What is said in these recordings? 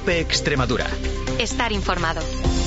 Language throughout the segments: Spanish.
COPE Extremadura. Estar informado.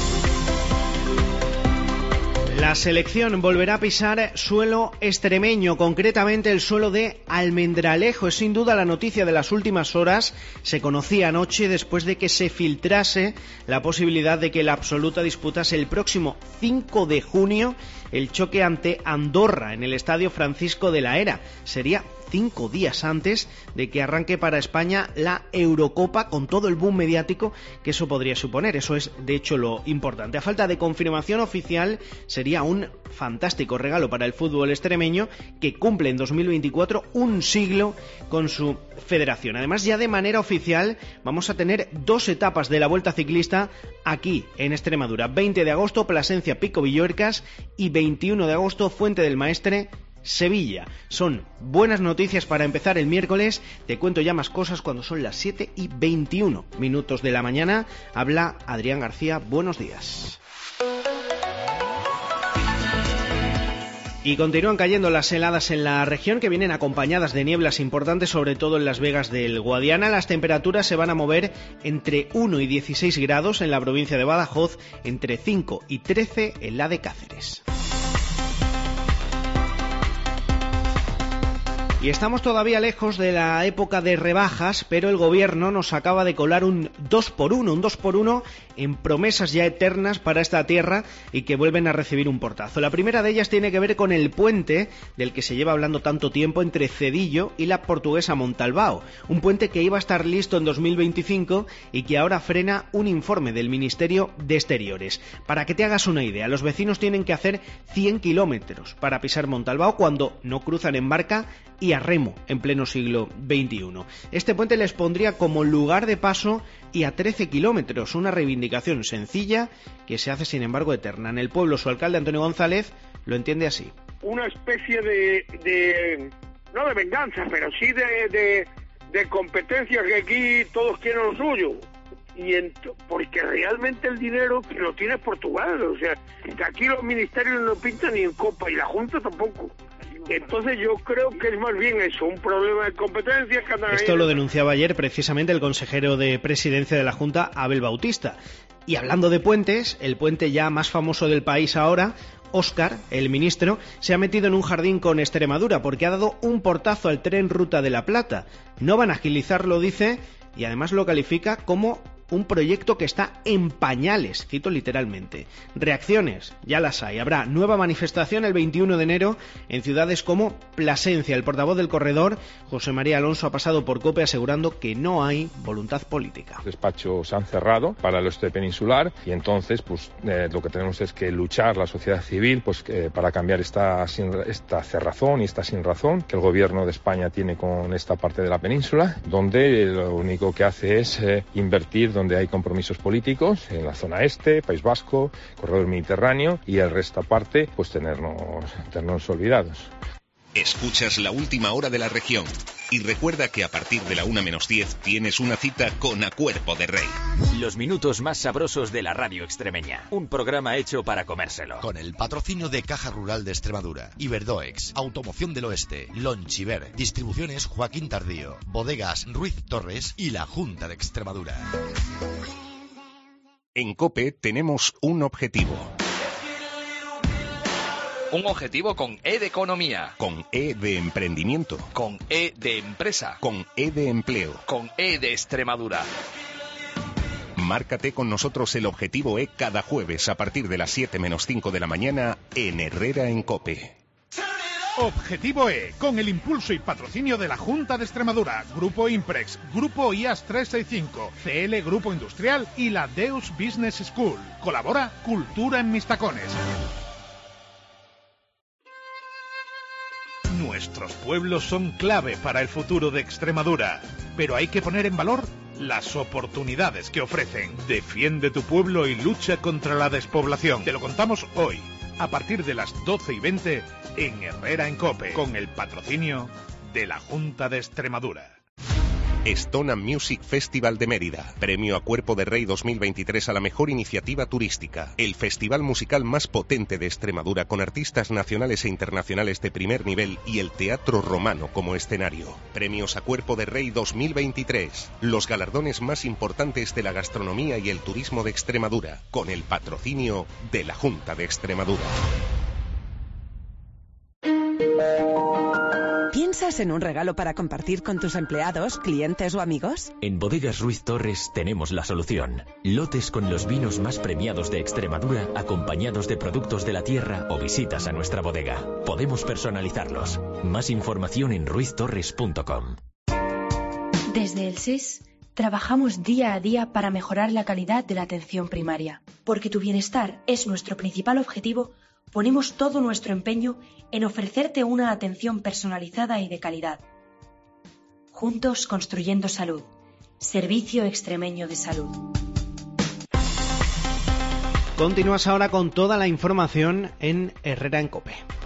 La selección volverá a pisar suelo extremeño, concretamente el suelo de Almendralejo. Es sin duda la noticia de las últimas horas. Se conocía anoche después de que se filtrase la posibilidad de que la Absoluta disputase el próximo 5 de junio el choque ante Andorra en el Estadio Francisco de la Era. Sería 5 días antes de que arranque para España la Eurocopa, con todo el boom mediático que eso podría suponer. Eso es, de hecho, lo importante. A falta de confirmación oficial, sería un fantástico regalo para el fútbol extremeño, que cumple en 2024 un siglo con su federación. Además, ya de manera oficial, vamos a tener 2 etapas de la Vuelta Ciclista aquí en Extremadura. 20 de agosto, Plasencia Pico Villuercas, y 21 de agosto, Fuente del Maestre, Sevilla. Son buenas noticias para empezar el miércoles. Te cuento ya más cosas cuando son las 7:21 de la mañana. Habla Adrián García. Buenos días. Y continúan cayendo las heladas en la región, que vienen acompañadas de nieblas importantes, sobre todo en las Vegas del Guadiana. Las temperaturas se van a mover entre 1 y 16 grados en la provincia de Badajoz, entre 5 y 13 en la de Cáceres. Y estamos todavía lejos de la época de rebajas, pero el gobierno nos acaba de colar un 2x1 en promesas ya eternas para esta tierra y que vuelven a recibir un portazo. La primera de ellas tiene que ver con el puente del que se lleva hablando tanto tiempo entre Cedillo y la portuguesa Montalbao. Un puente que iba a estar listo en 2025 y que ahora frena un informe del Ministerio de Exteriores. Para que te hagas una idea, los vecinos tienen que hacer 100 kilómetros para pisar Montalbao cuando no cruzan en barca y a remo en pleno siglo XXI. Este puente les pondría como lugar de paso y a 13 kilómetros, una reivindicación sencilla que se hace sin embargo eterna. En el pueblo su alcalde Antonio González lo entiende así. Una especie de no de venganza, pero sí de competencia, que aquí todos quieren lo suyo. Porque realmente el dinero que lo tiene Portugal, o sea, que aquí los ministerios no pintan ni en copa y la Junta tampoco. Entonces yo creo que es más bien eso, un problema de competencia. Esto lo denunciaba ayer precisamente el consejero de Presidencia de la Junta, Abel Bautista. Y hablando de puentes, el puente ya más famoso del país ahora, Óscar, el ministro, se ha metido en un jardín con Extremadura porque ha dado un portazo al tren Ruta de la Plata. No van a agilizarlo, dice, y además lo califica como un proyecto que está en pañales, cito literalmente. Reacciones, ya las hay. Habrá nueva manifestación el 21 de enero en ciudades como Plasencia. El portavoz del corredor, José María Alonso, ha pasado por COPE asegurando que no hay voluntad política. Los despachos se han cerrado para el oeste peninsular y entonces lo que tenemos es que luchar la sociedad civil para cambiar esta cerrazón y esta sinrazón que el gobierno de España tiene con esta parte de la península, donde lo único que hace es invertir donde hay compromisos políticos, en la zona este, País Vasco, Corredor Mediterráneo, y el resto aparte, tenernos olvidados. Escuchas la última hora de la región y recuerda que a partir de la 1:10 tienes una cita con A Cuerpo de Rey. Los minutos más sabrosos de la radio extremeña. Un programa hecho para comérselo. Con el patrocinio de Caja Rural de Extremadura, Iberdoex, Automoción del Oeste, Lonchiver, Distribuciones Joaquín Tardío, Bodegas Ruiz Torres y la Junta de Extremadura. En COPE tenemos un objetivo. Un objetivo con E de economía. Con E de emprendimiento. Con E de empresa. Con E de empleo. Con E de Extremadura. Márcate con nosotros el objetivo E cada jueves a partir de las 7:05 de la mañana en Herrera en COPE. Objetivo E, con el impulso y patrocinio de la Junta de Extremadura, Grupo Imprex, Grupo IAS 365, CL Grupo Industrial y la Deus Business School. Colabora Cultura en Mis Tacones. Nuestros pueblos son clave para el futuro de Extremadura, pero hay que poner en valor las oportunidades que ofrecen. Defiende tu pueblo y lucha contra la despoblación. Te lo contamos hoy, a partir de las 12:20 en Herrera en COPE, con el patrocinio de la Junta de Extremadura. Estona Music Festival de Mérida. Premio a Cuerpo de Rey 2023 a la mejor iniciativa turística. El festival musical más potente de Extremadura, con artistas nacionales e internacionales de primer nivel y el Teatro Romano como escenario. Premios a Cuerpo de Rey 2023. Los galardones más importantes de la gastronomía y el turismo de Extremadura, con el patrocinio de la Junta de Extremadura. ¿Piensas en un regalo para compartir con tus empleados, clientes o amigos? En Bodegas Ruiz Torres tenemos la solución. Lotes con los vinos más premiados de Extremadura, acompañados de productos de la tierra o visitas a nuestra bodega. Podemos personalizarlos. Más información en ruiztorres.com. Desde el SES trabajamos día a día para mejorar la calidad de la atención primaria. Porque tu bienestar es nuestro principal objetivo, ponemos todo nuestro empeño en ofrecerte una atención personalizada y de calidad. Juntos construyendo salud. Servicio Extremeño de Salud. Continúas ahora con toda la información en Herrera en COPE.